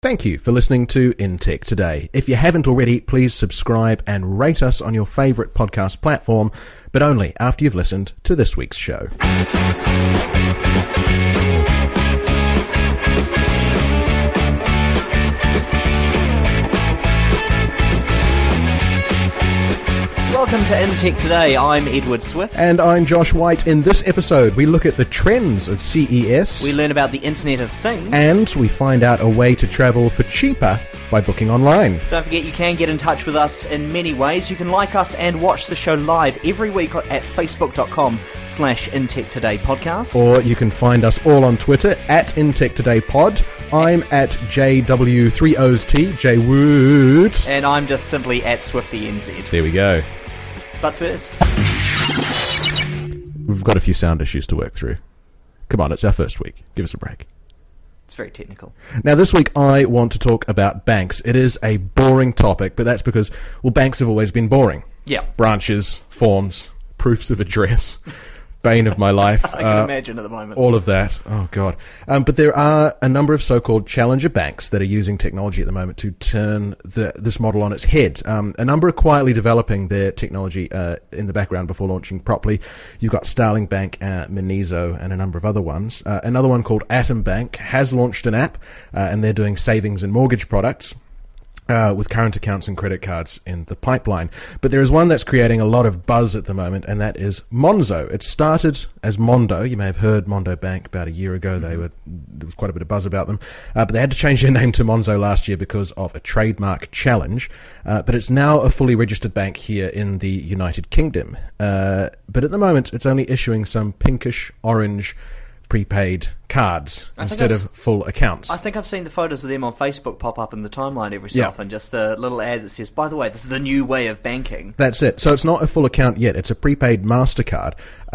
Thank you for listening to In Tech Today. If you haven't already, please subscribe and rate us on your favourite podcast platform, but only after you've listened to this week's show. Welcome to In Tech Today. I'm Edward Swift. And I'm Josh White. In this episode, we look at the trends of CES. We learn about the Internet of Things. And we find out a way to travel for cheaper by booking online. Don't forget, you can get in touch with us in many ways. You can like us and watch the show live every week at facebook.com/InTechTodayPodcast. Or you can find us all on Twitter at InTechTodayPod. I'm at JW3OST, JWood. And I'm just simply at SwiftyNZ. There we go. But first, we've got a few sound issues to work through. Come on, it's our first week. Give us a break. It's very technical. Now, this week I want to talk about banks. It is a boring topic, but that's because, well, banks have always been boring. Yeah. Branches, forms, proofs of address. Bane of my life. I can imagine at the moment. All of that. Oh, God. But there are a number of so-called challenger banks that are using technology at the moment to turn this model on its head. A number are quietly developing their technology in the background before launching properly. You've got Starling Bank, Monizo, and a number of other ones. Another one called Atom Bank has launched an app, and they're doing savings and mortgage products. With current accounts and credit cards in the pipeline. But there is one that's creating a lot of buzz at the moment, and that is Monzo. It started as Mondo. You may have heard Mondo Bank about a year ago. There was quite a bit of buzz about them. But they had to change their name to Monzo last year because of a trademark challenge. But it's now a fully registered bank here in the United Kingdom. But at the moment, it's only issuing some pinkish orange prepaid cards instead of full accounts. I think I've seen the photos of them on Facebook pop up in the timeline every so often, just the little ad that says, by the way, this is the new way of banking. That's it. So it's not a full account yet. It's a prepaid MasterCard.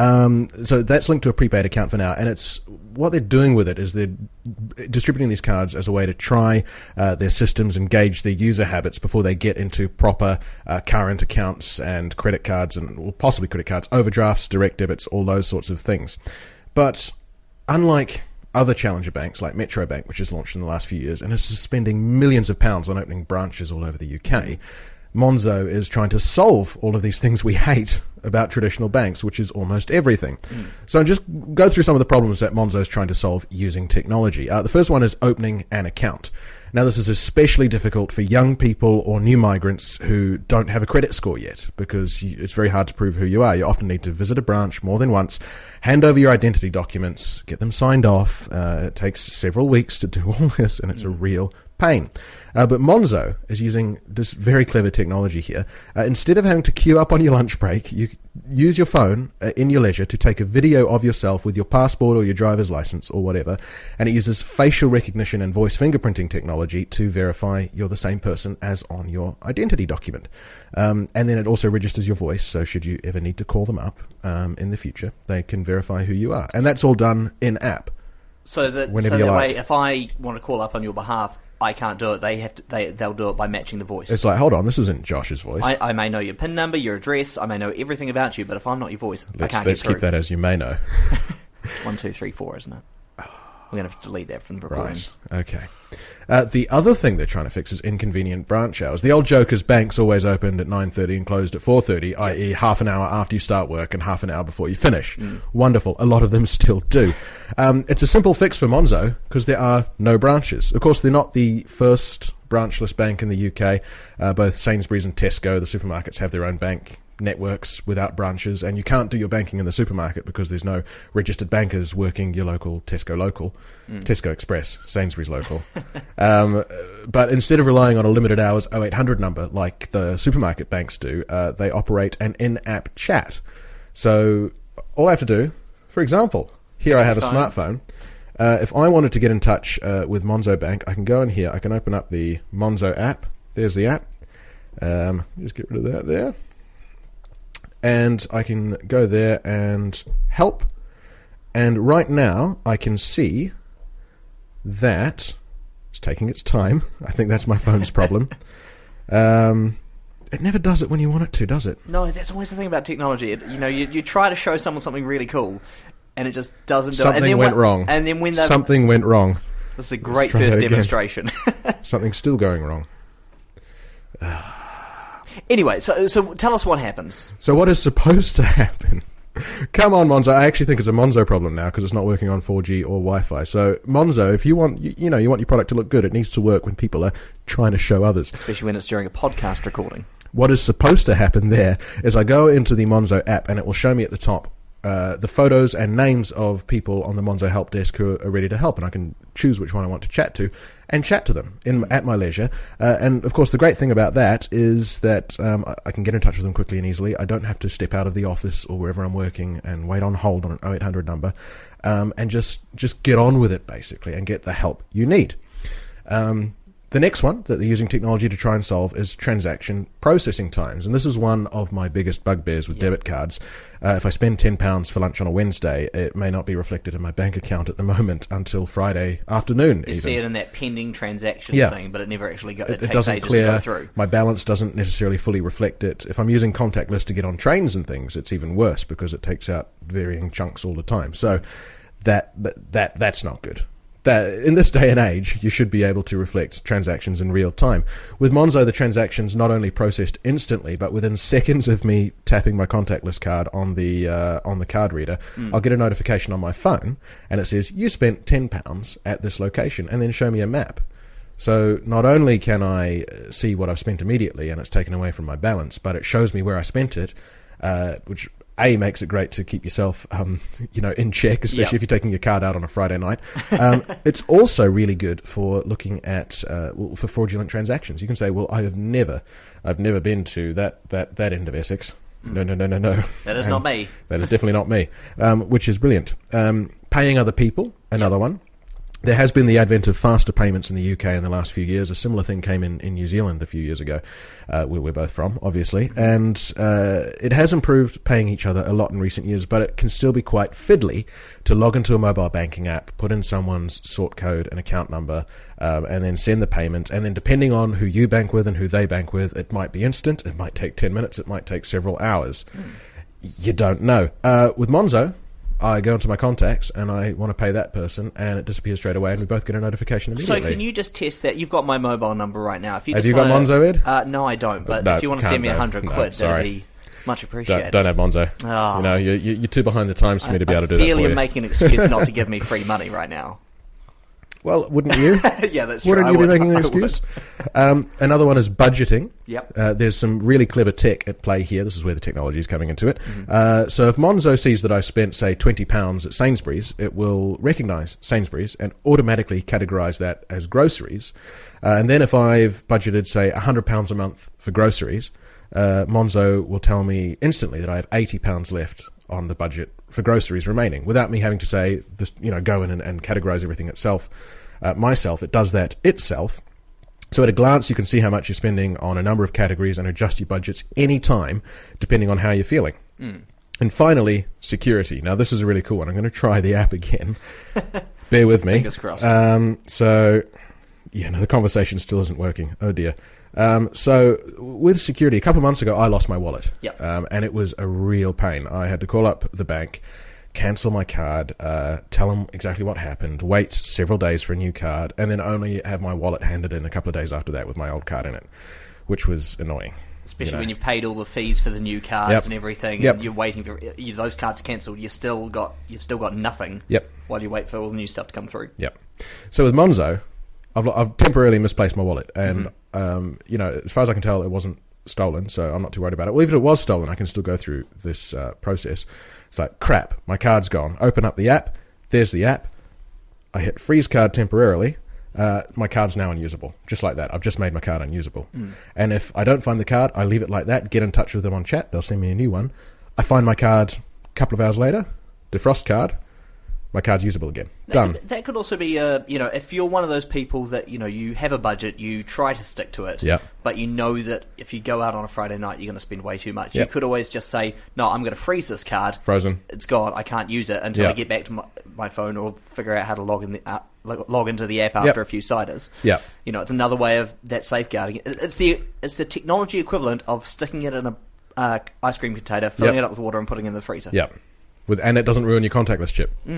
So that's linked to a prepaid account for now. And it's what they're doing with it is they're distributing these cards as a way to try their systems and gauge their user habits before they get into proper current accounts and credit cards and possibly credit cards, overdrafts, direct debits, all those sorts of things. But unlike other challenger banks like Metro Bank, which has launched in the last few years and is spending millions of pounds on opening branches all over the UK, Monzo is trying to solve all of these things we hate about traditional banks, which is almost everything. So just go through some of the problems that Monzo is trying to solve using technology. The first one is opening an account. Now, this is especially difficult for young people or new migrants who don't have a credit score yet, because it's very hard to prove who you are. You often need to visit a branch more than once, hand over your identity documents, get them signed off. It takes several weeks to do all this, and it's a real pain. But Monzo is using this very clever technology here. Instead of having to queue up on your lunch break, you use your phone in your leisure to take a video of yourself with your passport or your driver's license or whatever, and it uses facial recognition and voice fingerprinting technology to verify you're the same person as on your identity document. And then it also registers your voice, so should you ever need to call them up in the future, they can verify who you are. And that's all done in-app. So that way, if I want to call up on your behalf, I can't do it. They'll do it by matching the voice. It's like, hold on, this isn't Josh's voice. I may know your PIN number, your address, I may know everything about you, but if I'm not your voice, I can't get through. Let's keep that as you may know. 1, 2, 3, 4, isn't it? We're going to have to delete that from the recording. Right, okay. The other thing they're trying to fix is inconvenient branch hours. The old joke is banks always opened at 9:30 and closed at 4:30, i.e. half an hour after you start work and half an hour before you finish. Wonderful. A lot of them still do. It's a simple fix for Monzo because there are no branches. Of course, they're not the first branchless bank in the UK. Both Sainsbury's and Tesco, the supermarkets, have their own bank networks without branches, and you can't do your banking in the supermarket because there's no registered bankers working your local Tesco local, Tesco Express, Sainsbury's local. But instead of relying on a limited hours 0800 number like the supermarket banks do, they operate an in-app chat. So all I have to do, for example, here I have a smartphone. If I wanted to get in touch with Monzo Bank, I can go in here, I can open up the Monzo app. There's the app. Just get rid of that there. And I can go there and help. And right now, I can see that it's taking its time. I think that's my phone's problem. It never does it when you want it to, does it? No, that's always the thing about technology. You try to show someone something really cool, and it just doesn't do it. Something went wrong. And then when something went wrong. This is a great first demonstration. Something's still going wrong. Anyway, so tell us what happens. So what is supposed to happen? Come on, Monzo. I actually think it's a Monzo problem now because it's not working on 4G or Wi-Fi. So, Monzo, if you want, you want your product to look good, it needs to work when people are trying to show others. Especially when it's during a podcast recording. What is supposed to happen there is I go into the Monzo app and it will show me at the top the photos and names of people on the Monzo help desk who are ready to help, and I can choose which one I want to chat to and chat to them at my leisure. And of course, the great thing about that is that I can get in touch with them quickly and easily. I don't have to step out of the office or wherever I'm working and wait on hold on an 0800 number, and just get on with it basically and get the help you need. The next one that they're using technology to try and solve is transaction processing times. And this is one of my biggest bugbears with debit cards. If I spend £10 for lunch on a Wednesday, it may not be reflected in my bank account at the moment until Friday afternoon. You see it in that pending transaction thing, but it never actually goes. It takes doesn't ages clear. To go through. My balance doesn't necessarily fully reflect it. If I'm using contactless to get on trains and things, it's even worse because it takes out varying chunks all the time. So that's not good. That in this day and age, you should be able to reflect transactions in real time. With Monzo, the transactions not only processed instantly, but within seconds of me tapping my contactless card on the card reader, I'll get a notification on my phone, and it says, you spent £10 at this location, and then show me a map. So not only can I see what I've spent immediately, and it's taken away from my balance, but it shows me where I spent it, which makes it great to keep yourself, in check, especially if you're taking your card out on a Friday night. It's also really good for looking at for fraudulent transactions. You can say, "Well, I've never been to that end of Essex." No. That is not me. That is definitely not me. Which is brilliant. Paying other people, another one. There has been the advent of faster payments in the UK in the last few years. A similar thing came in New Zealand a few years ago, where we're both from, obviously. And it has improved paying each other a lot in recent years, but it can still be quite fiddly to log into a mobile banking app, put in someone's sort code and account number, and then send the payment. And then depending on who you bank with and who they bank with, it might be instant, it might take 10 minutes, it might take several hours. You don't know. With Monzo, I go into my contacts and I want to pay that person, and it disappears straight away, and we both get a notification immediately. So can you just test that? You've got my mobile number right now. If you Have you got Monzo, Ed? No, I don't. But if you want to send me £100, that'd be much appreciated. Don't have Monzo. Oh. You're too behind the times for me to be able to do that for you. I feel you're making an excuse not to give me free money right now. Well, wouldn't you? Yeah, that's true. Wouldn't you be making an excuse? Another one is budgeting. Yep. There's some really clever tech at play here. This is where the technology is coming into it. So if Monzo sees that I spent, say, £20 at Sainsbury's, it will recognise Sainsbury's and automatically categorise that as groceries. And then if I've budgeted, say, £100 a month for groceries, Monzo will tell me instantly that I have £80 left on the budget for groceries remaining, without me having to say, this, go in and categorise everything myself. It does that itself. So at a glance, you can see how much you're spending on a number of categories and adjust your budgets any time, depending on how you're feeling. And finally, security. Now, this is a really cool one. I'm going to try the app again. Bear with me. Fingers crossed. The conversation still isn't working. Oh, dear. So with security, a couple of months ago, I lost my wallet. Yep. And it was a real pain. I had to call up the bank, cancel my card, tell them exactly what happened, wait several days for a new card, and then only have my wallet handed in a couple of days after that with my old card in it, which was annoying. Especially when you've paid all the fees for the new cards and everything, and you're waiting for those cards cancelled. You've still got nothing. While you wait for all the new stuff to come through. So with Monzo, I've temporarily misplaced my wallet, and as far as I can tell, it wasn't stolen, so I'm not too worried about it. Well, even if it was stolen, I can still go through this process. It's like, crap, my card's gone. Open up the app. There's the app. I hit freeze card temporarily. My card's now unusable. Just like that. I've just made my card unusable. And if I don't find the card, I leave it like that, get in touch with them on chat. They'll send me a new one. I find my card a couple of hours later, defrost card. My card's usable again. Done. That could also be, if you're one of those people that, you have a budget, you try to stick to it, but you know that if you go out on a Friday night, you're going to spend way too much. You could always just say, no, I'm going to freeze this card. Frozen. It's gone. I can't use it until I get back to my phone or figure out how to log into the app after a few ciders. It's another way of that safeguarding. It's the technology equivalent of sticking it in a ice cream container, filling it up with water and putting it in the freezer. And it doesn't ruin your contactless chip.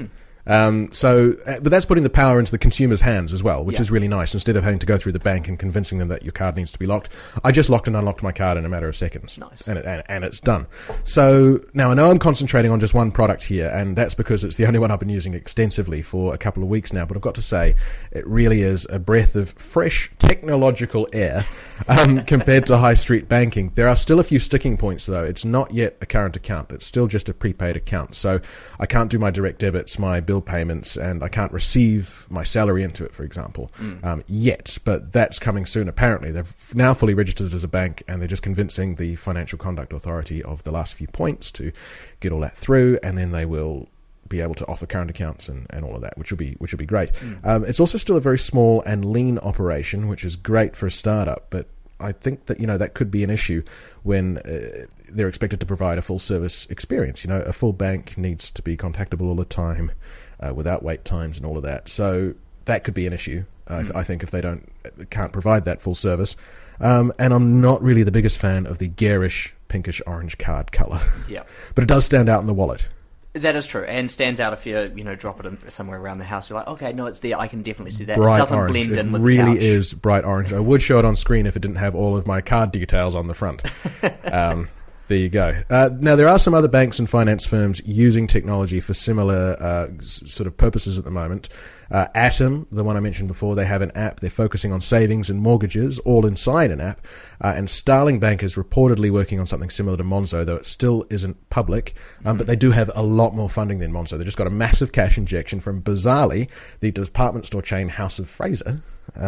But that's putting the power into the consumer's hands as well, which is really nice. Instead of having to go through the bank and convincing them that your card needs to be locked, I just locked and unlocked my card in a matter of seconds. Nice. And it's done. So now I know I'm concentrating on just one product here, and that's because it's the only one I've been using extensively for a couple of weeks now, but I've got to say, it really is a breath of fresh technological air compared to high street banking. There are still a few sticking points, though. It's not yet a current account. It's still just a prepaid account. So I can't do my direct debits, my bill payments, and I can't receive my salary into it, for example, yet. But that's coming soon, apparently. They've now fully registered as a bank, and they're just convincing the Financial Conduct Authority of the last few points to get all that through, and then they will be able to offer current accounts and all of that, which will be great. It's also still a very small and lean operation, which is great for a startup, but I think that, that could be an issue when they're expected to provide a full service experience. A full bank needs to be contactable all the time, without wait times and all of that. So that could be an issue, I think, if they can't provide that full service. And I'm not really the biggest fan of the garish pinkish orange card colour. Yeah. But it does stand out in the wallet. That is true, and stands out if you drop it in somewhere around the house. You're like, okay, no, it's there. I can definitely see that. Bright it doesn't orange. blend in with the couch. It really is bright orange. I would show it on screen if it didn't have all of my card details on the front. There you go. Now, there are some other banks and finance firms using technology for similar sort of purposes at the moment. Atom, the one I mentioned before, they have an app. They're focusing on savings and mortgages, all inside an app. And Starling Bank is reportedly working on something similar to Monzo, though it still isn't public. But they do have a lot more funding than Monzo. They just got a massive cash injection from, bizarrely, the department store chain House of Fraser.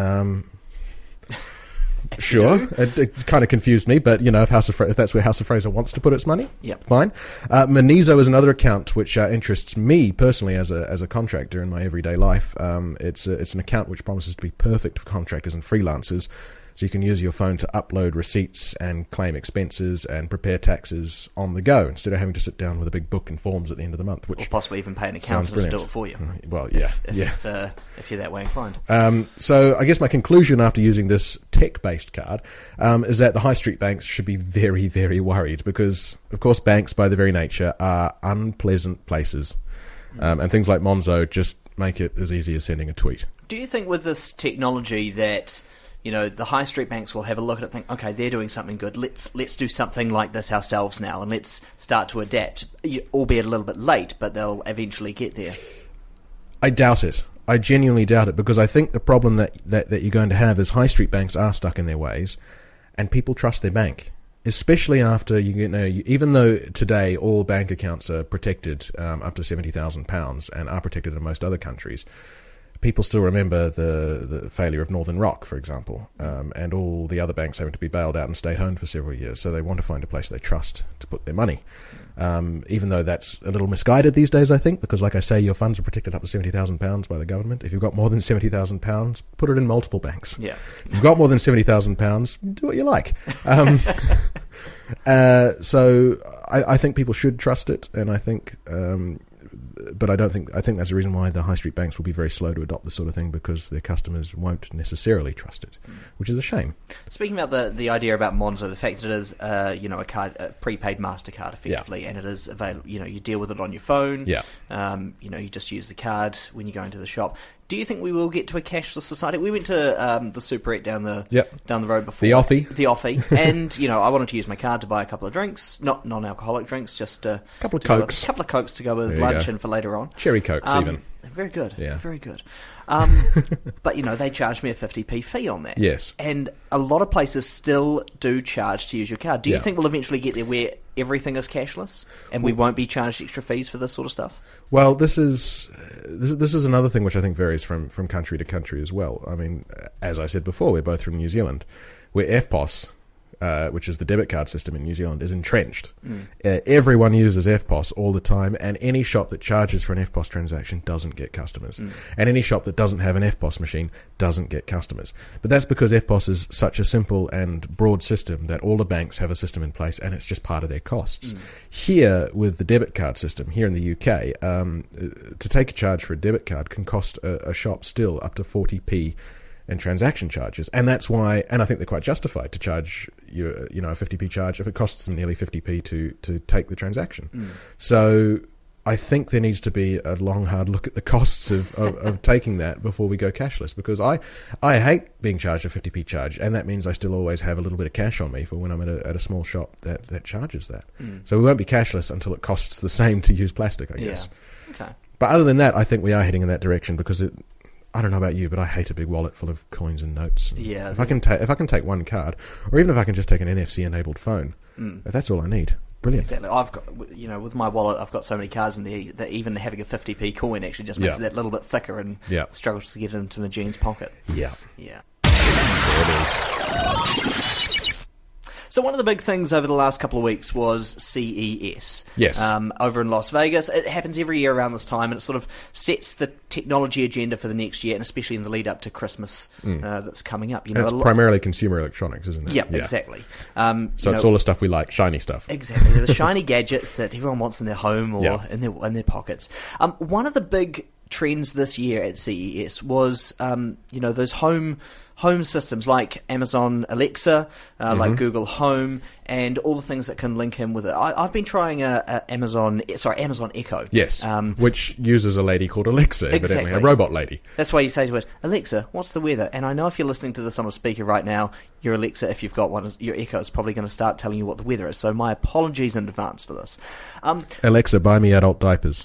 Sure, it kind of confused me, but if that's where House of Fraser wants to put its money, fine. Monzo is another account which interests me personally as a contractor in my everyday life. It's an account which promises to be perfect for contractors and freelancers. So you can use your phone to upload receipts and claim expenses and prepare taxes on the go instead of having to sit down with a big book and forms at the end of the month. Which or possibly even pay an accountant to do it for you. Well, yeah. If you're that way inclined. So I guess my conclusion after using this tech-based card is that the high street banks should be very, very worried because, of course, banks by their very nature are unpleasant places. And things like Monzo just make it as easy as sending a tweet. Do you think with this technology that the high street banks will have a look at it and think, okay, they're doing something good, let's do something like this ourselves now, and let's start to adapt, albeit a little bit late, but they'll eventually get there? I doubt it. I genuinely doubt it, because I think the problem that you're going to have is high street banks are stuck in their ways, and people trust their bank. Especially after, even though today all bank accounts are protected up to £70,000 and are protected in most other countries, people still remember the failure of Northern Rock, for example, and all the other banks having to be bailed out and stay home for several years. So they want to find a place they trust to put their money. Even though that's a little misguided these days, I think, because like I say, your funds are protected up to £70,000 by the government. If you've got more than £70,000, put it in multiple banks. Yeah. If you've got more than £70,000, do what you like. So I think people should trust it, and I think... but I think that's the reason why the high street banks will be very slow to adopt this sort of thing, because their customers won't necessarily trust it, which is a shame. Speaking about the idea about Monzo, the fact that it is a card, a prepaid MasterCard effectively, and it is available. You deal with it on your phone. Yeah. You just use the card when you go into the shop. Do you think we will get to a cashless society? We went to the Superette down the road before. The Offie. And, I wanted to use my card to buy a couple of drinks, not non-alcoholic drinks, just a couple of Cokes. A couple of Cokes to go with lunch and for later on. Cherry Cokes even. Very good. Yeah. Very good. But, they charged me a 50p fee on that. Yes. And a lot of places still do charge to use your card. Do you think we'll eventually get there where everything is cashless and we won't be charged extra fees for this sort of stuff? Well, this is another thing which I think varies from country to country as well. I mean, as I said before, we're both from New Zealand, where EFTPOS, which is the debit card system in New Zealand, is entrenched. Everyone uses EFTPOS all the time, and any shop that charges for an EFTPOS transaction doesn't get customers. And any shop that doesn't have an EFTPOS machine doesn't get customers. But that's because EFTPOS is such a simple and broad system that all the banks have a system in place, and it's just part of their costs. Here, with the debit card system, here in the UK, to take a charge for a debit card can cost a shop still up to 40p and transaction charges, and that's why, and I think they're quite justified to charge you, a 50p charge if it costs them nearly 50p to take the transaction. So I think there needs to be a long, hard look at the costs of taking that before we go cashless, because I hate being charged a 50p charge, and that means I still always have a little bit of cash on me for when I'm at a small shop that charges that. So we won't be cashless until it costs the same to use plastic, I guess. Yeah. Okay. But other than that, I think we are heading in that direction, because I don't know about you, but I hate a big wallet full of coins and notes. Yeah. If I can take one card, or even if I can just take an NFC-enabled phone, if that's all I need. Brilliant. Exactly. I've got, with my wallet, I've got so many cards in there that even having a 50p coin actually just makes it that little bit thicker and struggles to get it into my jeans pocket. Yeah. Yeah. There it is. So one of the big things over the last couple of weeks was CES. Yes. Over in Las Vegas. It happens every year around this time, and it sort of sets the technology agenda for the next year, and especially in the lead up to Christmas that's coming up. It's primarily consumer electronics, isn't it? Yeah, exactly. So it's all the stuff we like, shiny stuff. Exactly. The shiny gadgets that everyone wants in their home or in their pockets. One of the big trends this year at CES was, those home systems like Amazon Alexa, like Google Home, and all the things that can link in with it. I've been trying Amazon Echo. Yes, which uses a lady called Alexa, evidently, a robot lady. That's why you say to it, Alexa, what's the weather? And I know if you're listening to this on a speaker right now, your Alexa, if you've got one, your Echo is probably going to start telling you what the weather is. So my apologies in advance for this. Alexa, buy me adult diapers.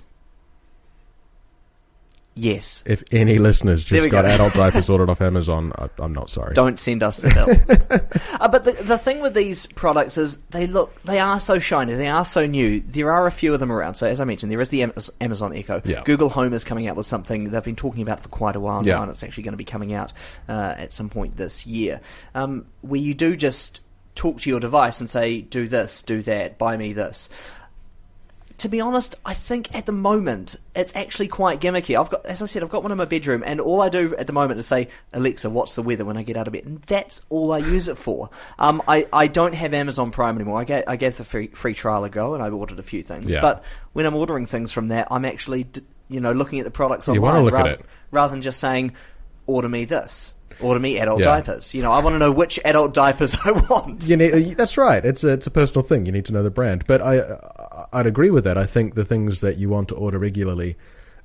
Yes. If any listeners just got adult diapers ordered off Amazon, I'm not sorry. Don't send us the bill. But the thing with these products is they are so shiny, they are so new. There are a few of them around. So as I mentioned, there is the Amazon Echo. Yeah. Google Home is coming out with something they've been talking about for quite a while now, and it's actually going to be coming out at some point this year, where you do just talk to your device and say, do this, do that, buy me this. To be honest, I think at the moment it's actually quite gimmicky. As I said, I've got one in my bedroom, and all I do at the moment is say, Alexa, what's the weather when I get out of bed? And that's all I use it for. I don't have Amazon Prime anymore. I gave the free trial a go, and I ordered a few things. Yeah. But when I'm ordering things from there, I'm actually looking at the products online. You want to look at it rather than just saying, order me this. Order me adult diapers. I want to know which adult diapers I want. That's right. It's a personal thing. You need to know the brand. But I'd agree with that. I think the things that you want to order regularly,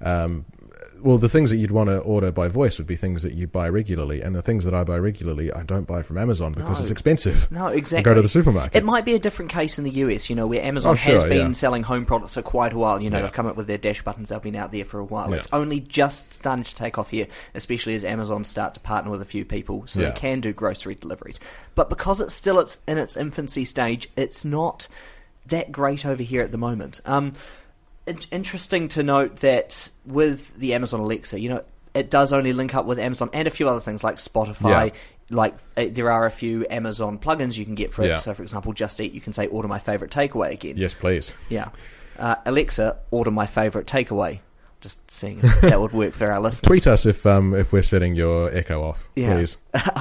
the things that you'd want to order by voice would be things that you buy regularly, and the things that I buy regularly, I don't buy from Amazon because it's expensive. No, exactly. I go to the supermarket. It might be a different case in the US, where Amazon has been selling home products for quite a while. They've come up with their dash buttons. They've been out there for a while. It's only just starting to take off here, especially as Amazon start to partner with a few people so they can do grocery deliveries. But because it's still in its infancy stage, it's not that great over here at the moment. Interesting to note that with the Amazon Alexa, it does only link up with Amazon and a few other things like Spotify. Like there are a few Amazon plugins you can get for it. So, for example, Just Eat, you can say, order my favorite takeaway again. Yes, please. Yeah. Alexa, order my favorite takeaway. Just seeing if that would work for our listeners. Tweet us if we're setting your Echo off, please.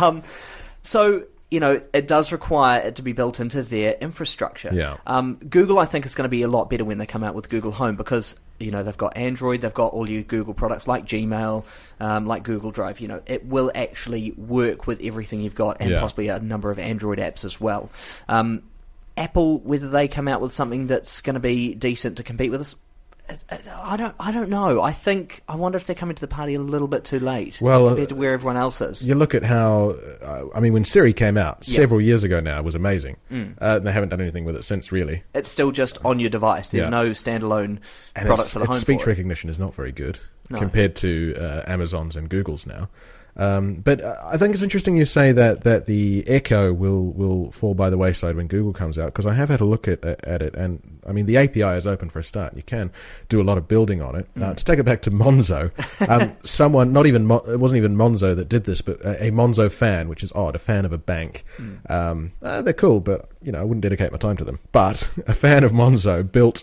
So, it does require it to be built into their infrastructure. Yeah. Google, I think, is going to be a lot better when they come out with Google Home because, they've got Android, they've got all your Google products like Gmail, like Google Drive. It will actually work with everything you've got and possibly a number of Android apps as well. Apple, whether they come out with something that's going to be decent to compete with us, I don't know. I wonder if they're coming to the party a little bit too late compared to where everyone else is. You look at how, when Siri came out several years ago now, it was amazing. They haven't done anything with it since, really. It's still just on your device. There's no standalone product for the home. Its speech recognition is not very good compared to Amazon's and Google's now. But I think it's interesting you say that the Echo will fall by the wayside when Google comes out, because I have had a look at it, and the API is open for a start. You can do a lot of building on it. To take it back to Monzo, someone, it wasn't even Monzo that did this, but a Monzo fan, which is odd, a fan of a bank. They're cool, but I wouldn't dedicate my time to them. But a fan of Monzo built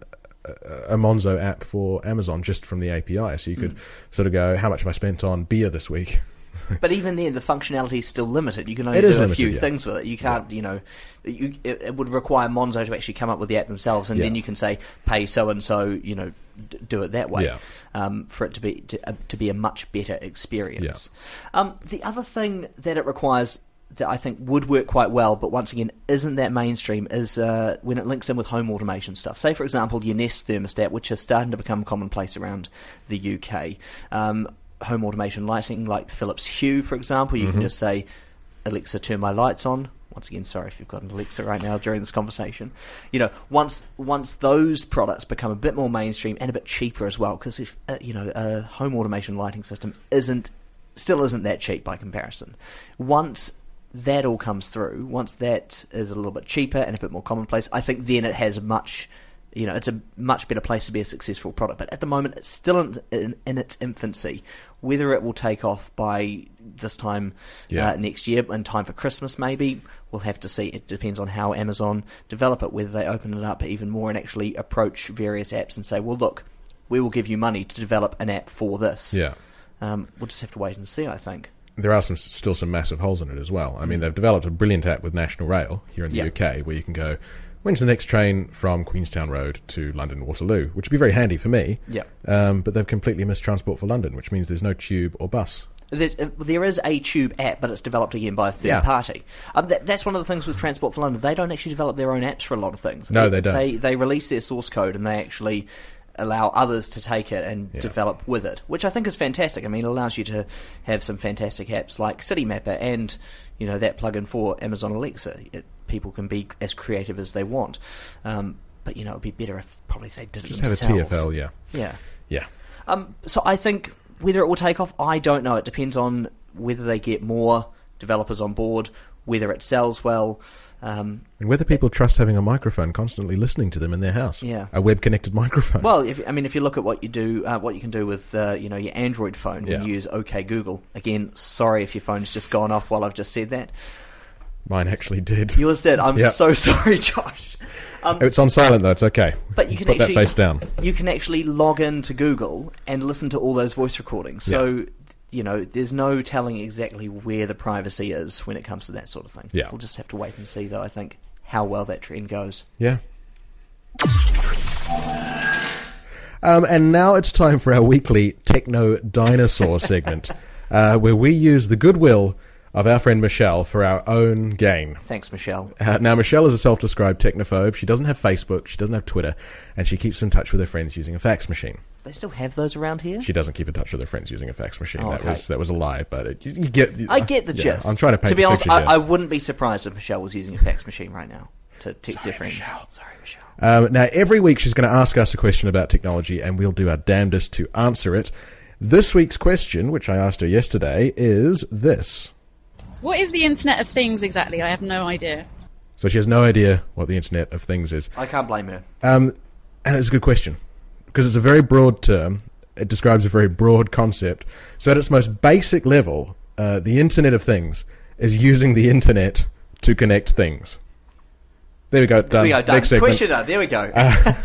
a Monzo app for Amazon just from the API, so you could sort of go, how much have I spent on beer this week? But even then, the functionality is still limited. You can only do a few things with it. You can't, it would require Monzo to actually come up with the app themselves, and then you can say, pay so and so, do it that way, for it to be a much better experience. The other thing that it requires that I think would work quite well, but once again isn't that mainstream, is when it links in with home automation stuff. Say, for example, your Nest thermostat, which is starting to become commonplace around the UK. Home automation lighting, like Philips Hue, for example, you can just say, Alexa, turn my lights on. Once again, sorry if you've got an Alexa right now during this conversation. Once those products become a bit more mainstream and a bit cheaper as well, because if a home automation lighting system still isn't that cheap by comparison. Once that all comes through, once that is a little bit cheaper and a bit more commonplace, I think then it has it's a much better place to be a successful product. But at the moment, it's still in its infancy. Whether it will take off by this time next year, in time for Christmas maybe, we'll have to see. It depends on how Amazon develop it, whether they open it up even more and actually approach various apps and say, well, look, we will give you money to develop an app for this. Yeah. We'll just have to wait and see, I think. There are still some massive holes in it as well. I mean, they've developed a brilliant app with National Rail here in the UK where you can go, when's the next train from Queenstown Road to London Waterloo, which would be very handy for me. Yeah. But they've completely missed Transport for London, which means there's no tube or bus. There is a tube app, but it's developed again by a third party. That's one of the things with Transport for London. They don't actually develop their own apps for a lot of things. No, they don't. They release their source code and they actually allow others to take it and develop with it, which I think is fantastic. I mean, it allows you to have some fantastic apps like Citymapper and, that plugin for Amazon Alexa. People can be as creative as they want. But, it would be better if they did it themselves. Just have a TFL, Yeah. So I think whether it will take off, I don't know. It depends on whether they get more developers on board, whether it sells well. And whether people trust having a microphone constantly listening to them in their house. Yeah. A web-connected microphone. Well, if you look at what you do, what you can do with your Android phone when you use OK Google. Again, sorry if your phone's just gone off while I've just said that. Mine actually did. Yours did. I'm so sorry, Josh. It's on silent though. It's okay. But you can put that face down. You can actually log into Google and listen to all those voice recordings. So there's no telling exactly where the privacy is when it comes to that sort of thing. Yeah. We'll just have to wait and see, though, I think, how well that trend goes. Yeah. And now it's time for our weekly Techno Dinosaur segment, where we use the goodwill of our friend Michelle for our own gain. Thanks, Michelle. Now, Michelle is a self-described technophobe. She doesn't have Facebook, she doesn't have Twitter, and she keeps in touch with her friends using a fax machine. They still have those around here? She doesn't keep in touch with her friends using a fax machine. Oh, okay. That was a lie, but I get the gist. I'm trying to paint To be honest, I wouldn't be surprised if Michelle was using a fax machine right now to text her friends. Sorry, Michelle. Now, every week she's going to ask us a question about technology, and we'll do our damnedest to answer it. This week's question, which I asked her yesterday, is this. What is the Internet of Things exactly? I have no idea. So she has no idea what the Internet of Things is. I can't blame her. And it's a good question, because it's a very broad term. It describes a very broad concept. So at its most basic level, the Internet of Things is using the Internet to connect things. There we go, done. Next segment. Questioner, there we go.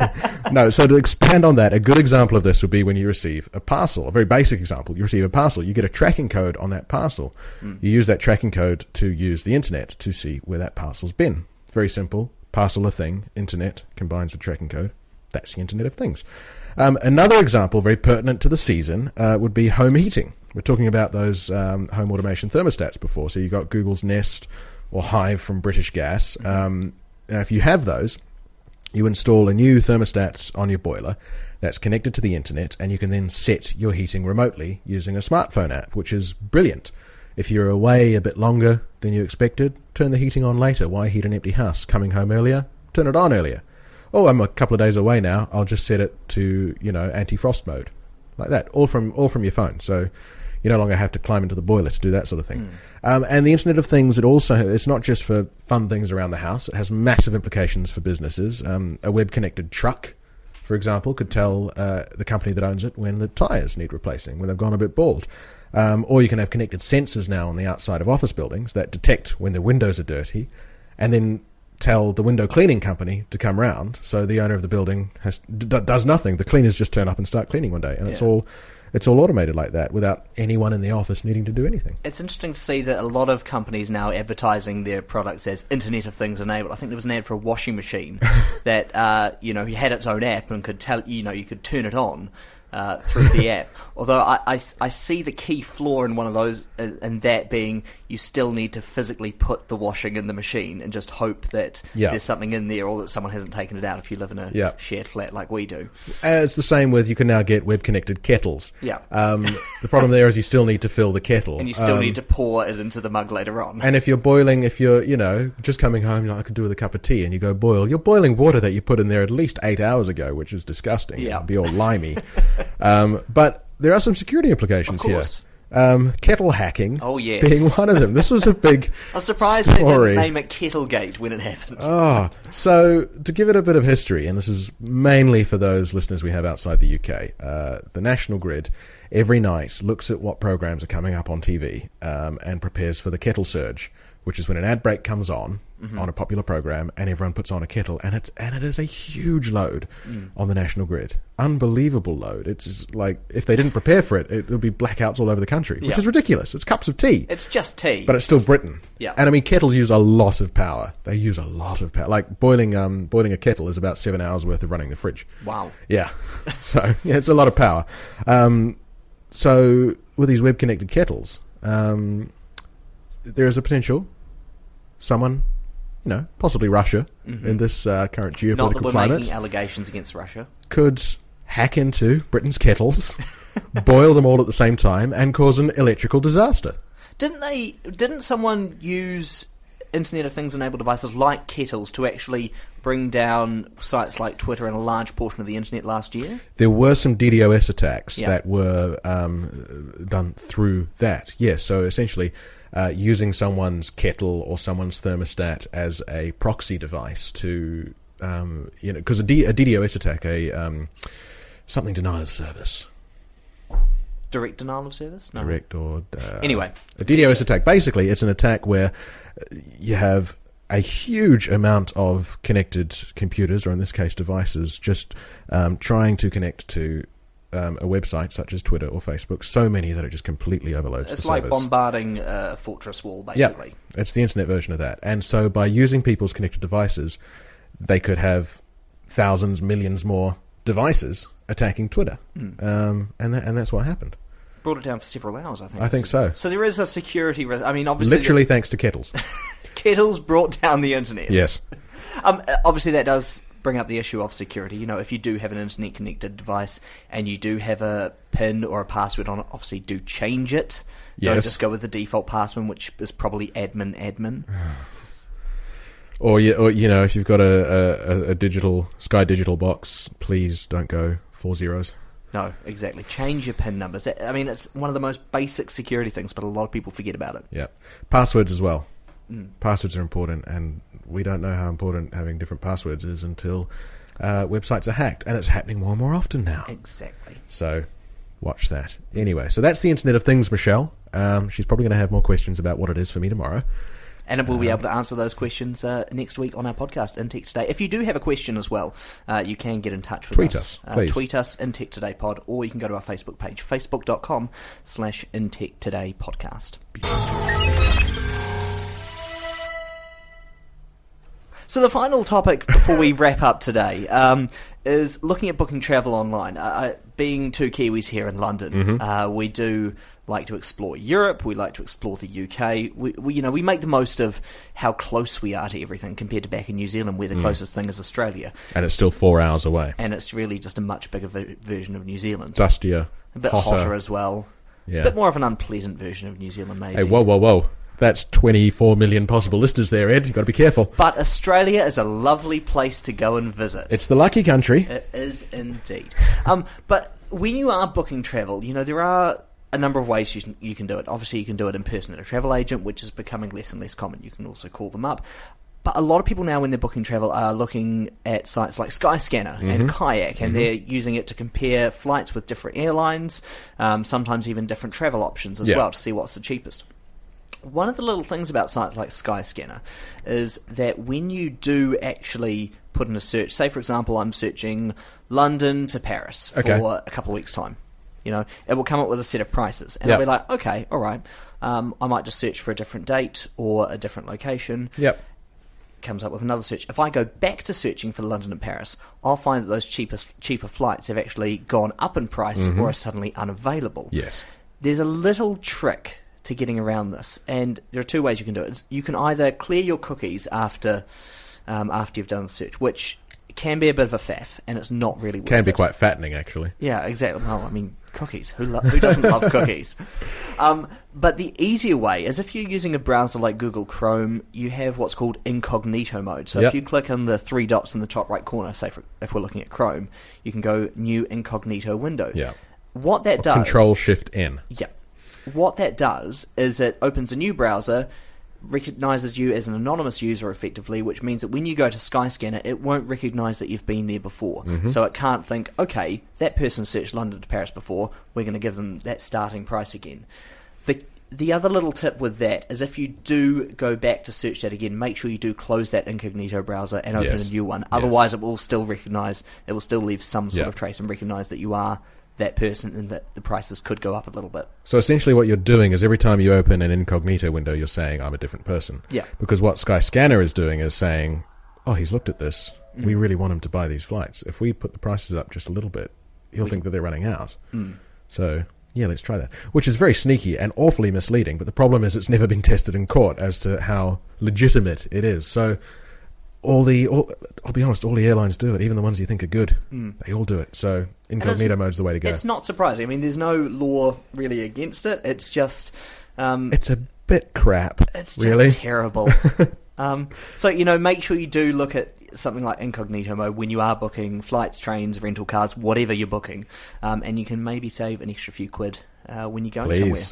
No, so to expand on that, a good example of this would be when you receive a parcel, a very basic example. You receive a parcel, you get a tracking code on that parcel. You use that tracking code to use the Internet to see where that parcel's been. Very simple. Parcel a thing, Internet combines with tracking code. That's the Internet of Things. Another example, very pertinent to the season, would be home heating. We're talking about those home automation thermostats before. So you got Google's Nest or Hive from British Gas. Now, if you have those, you install a new thermostat on your boiler that's connected to the Internet, and you can then set your heating remotely using a smartphone app, which is brilliant. If you're away a bit longer than you expected, turn the heating on later. Why heat an empty house? Coming home earlier? Turn it on earlier. Oh, I'm a couple of days away now. I'll just set it to, anti-frost mode. Like that. All from your phone. So you no longer have to climb into the boiler to do that sort of thing. And the Internet of Things, it's not just for fun things around the house. It has massive implications for businesses. A web-connected truck, for example, could tell the company that owns it when the tyres need replacing, when they've gone a bit bald. Or you can have connected sensors now on the outside of office buildings that detect when the windows are dirty and then tell the window cleaning company to come round. So the owner of the building does nothing. The cleaners just turn up and start cleaning one day. And it's all automated like that without anyone in the office needing to do anything. It's interesting to see that a lot of companies now advertising their products as Internet of Things enabled. I think there was an ad for a washing machine that had its own app and could tell you could turn it on through the app. Although I see the key flaw in one of those, and that being you still need to physically put the washing in the machine and just hope that there's something in there or that someone hasn't taken it out if you live in a shared flat like we do. It's the same with, you can now get web-connected kettles. Yeah. The problem there is you still need to fill the kettle. And you still need to pour it into the mug later on. And if you're, just coming home, I could do with a cup of tea, and you go boil, you're boiling water that you put in there at least 8 hours ago, which is disgusting. Yeah. It'd be all limey. But there are some security implications here. Kettle hacking being one of them. This was a big I'm surprised they didn't name it Kettlegate when it happened. So to give it a bit of history, and this is mainly for those listeners we have outside the UK, the National Grid every night looks at what programs are coming up on TV and prepares for the kettle surge, which is when an ad break comes on a popular program and everyone puts on a kettle, and it is a huge load on the National Grid. Unbelievable load. It's like, if they didn't prepare for it, it would be blackouts all over the country, which is ridiculous. It's cups of tea. It's just tea. But it's still Britain. Yeah. And I mean, kettles use a lot of power. They use a lot of power. Like boiling a kettle is about 7 hours worth of running the fridge. Wow. Yeah. So, it's a lot of power. So with these web-connected kettles, there is a potential someone, possibly Russia, in this current geopolitical Not that we're climate, making allegations against Russia, could hack into Britain's kettles, boil them all at the same time, and cause an electrical disaster. Didn't someone use Internet of Things enabled devices like kettles to actually bring down sites like Twitter and a large portion of the internet last year? There were some DDoS attacks that were done through that. Yes, so essentially using someone's kettle or someone's thermostat as a proxy device to, because a DDoS attack, something denial of service. Direct denial of service? No. Direct or... anyway. A DDoS attack, basically, it's an attack where you have a huge amount of connected computers, or in this case devices, just trying to connect to a website such as Twitter or Facebook, so many that it just completely overloads the servers. It's like bombarding a fortress wall, basically. Yeah, it's the internet version of that. And so by using people's connected devices, they could have thousands, millions more devices attacking Twitter. And that's what happened. Brought it down for several hours, I think. I think so. So there is a security risk. I mean, obviously... Literally thanks to kettles. Kettles brought down the internet. Yes. Obviously that does bring up the issue of security. If you do have an internet-connected device and you do have a PIN or a password on it, obviously do change it. Yes. Don't just go with the default password, which is probably admin. Or if you've got a digital Sky Digital box, please don't go 4 zeros. No, exactly. Change your PIN numbers. I mean, it's one of the most basic security things, but a lot of people forget about it. Yeah. Passwords as well. Passwords are important, and we don't know how important having different passwords is until websites are hacked, and it's happening more and more often now. Exactly. So, watch that. Anyway, so that's the Internet of Things, Michelle. She's probably going to have more questions about what it is for me tomorrow. And we'll be able to answer those questions next week on our podcast, In Tech Today. If you do have a question as well, you can get in touch with us. Tweet us, please. Tweet us, In Tech Today Pod, or you can go to our Facebook page, facebook.com/In Tech Today Podcast. So the final topic before we wrap up today is looking at booking travel online. Being two Kiwis here in London, we do like to explore Europe. We like to explore the UK. We make the most of how close we are to everything compared to back in New Zealand, where the closest thing is Australia. And it's still 4 hours away. And it's really just a much bigger version of New Zealand. Dustier, a bit hotter as well. Yeah. A bit more of an unpleasant version of New Zealand, maybe. Hey, whoa. That's 24 million possible listeners there, Ed. You've got to be careful. But Australia is a lovely place to go and visit. It's the lucky country. It is indeed. But when you are booking travel, there are a number of ways you can do it. Obviously, you can do it in person at a travel agent, which is becoming less and less common. You can also call them up. But a lot of people now, when they're booking travel, are looking at sites like Skyscanner and Kayak, and they're using it to compare flights with different airlines, sometimes even different travel options as well, to see what's the cheapest. One of the little things about sites like Skyscanner is that when you do actually put in a search, say for example I'm searching London to Paris for a couple of weeks' time, it will come up with a set of prices, and I'll be like, okay, all right, I might just search for a different date or a different location. Yep. Comes up with another search. If I go back to searching for London and Paris, I'll find that those cheaper flights have actually gone up in price or are suddenly unavailable. Yes. There's a little trick to getting around this, and there are two ways you can do it. You can either clear your cookies after you've done the search, which can be a bit of a faff, and it's not really worth it. Can be quite fattening, actually. Yeah, exactly. Well, I mean, cookies. Who doesn't love cookies? But the easier way is if you're using a browser like Google Chrome, you have what's called incognito mode. So if you click on the three dots in the top right corner, say if we're looking at Chrome, you can go New Incognito Window. Yeah. What that does... Control-Shift-N. Yeah. What that does is it opens a new browser, recognizes you as an anonymous user effectively, which means that when you go to Skyscanner, it won't recognize that you've been there before. So it can't think, okay, that person searched London to Paris before, we're going to give them that starting price again. The other little tip with that is if you do go back to search that again, make sure you do close that incognito browser and open a new one. Otherwise it will still recognize, it will still leave some sort of trace and recognize that you are that person and that the prices could go up a little bit. So essentially what you're doing is every time you open an incognito window, you're saying, I'm a different person. Yeah. Because what Skyscanner is doing is saying, oh, he's looked at this. We really want him to buy these flights. If we put the prices up just a little bit, he'll think that they're running out. So, yeah, let's try that. Which is very sneaky and awfully misleading, but the problem is it's never been tested in court as to how legitimate it is. So I'll be honest, all the airlines do it, even the ones you think are good. They all do it. So incognito mode's the way to go. It's not surprising. I mean, there's no law really against it. It's just... it's a bit crap. It's really just terrible. So, make sure you do look at something like incognito mode when you are booking flights, trains, rental cars, whatever you're booking. And you can maybe save an extra few quid when you're going somewhere.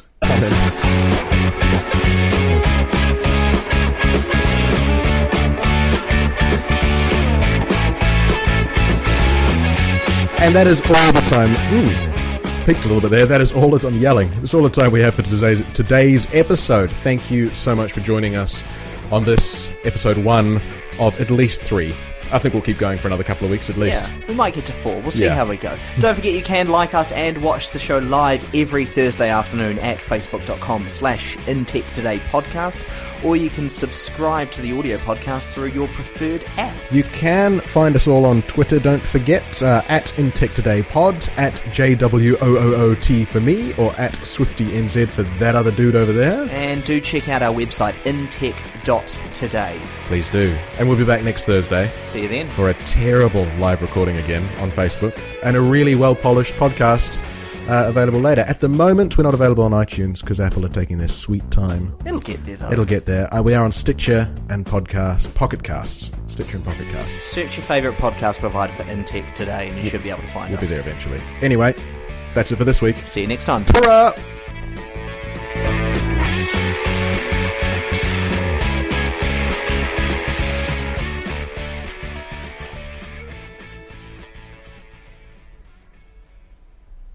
And that is all the time. Peaked a little bit there. That is all I'm yelling. That's all the time we have for today's episode. Thank you so much for joining us on this episode 1 of at least 3. I think we'll keep going for another couple of weeks at least. Yeah, we might get to 4. We'll see how we go. Don't forget you can like us and watch the show live every Thursday afternoon at facebook.com/InTechTodayPodcast, or you can subscribe to the audio podcast through your preferred app. You can find us all on Twitter, don't forget, at InTechTodayPod, at JWOOOT for me, or at SwiftyNZ for that other dude over there. And do check out our website, intech.today. Please do. And we'll be back next Thursday. See you then. For a terrible live recording again on Facebook, and a really well-polished podcast available later. At the moment, we're not available on iTunes because Apple are taking their sweet time. It'll get there, though. It'll get there. We are on Stitcher and Pocket Casts. Stitcher and Pocket Casts. Search your favourite podcast provider for InTech Today, and you should be able to find us. We'll be there eventually. Anyway, that's it for this week. See you next time. Ta-ra!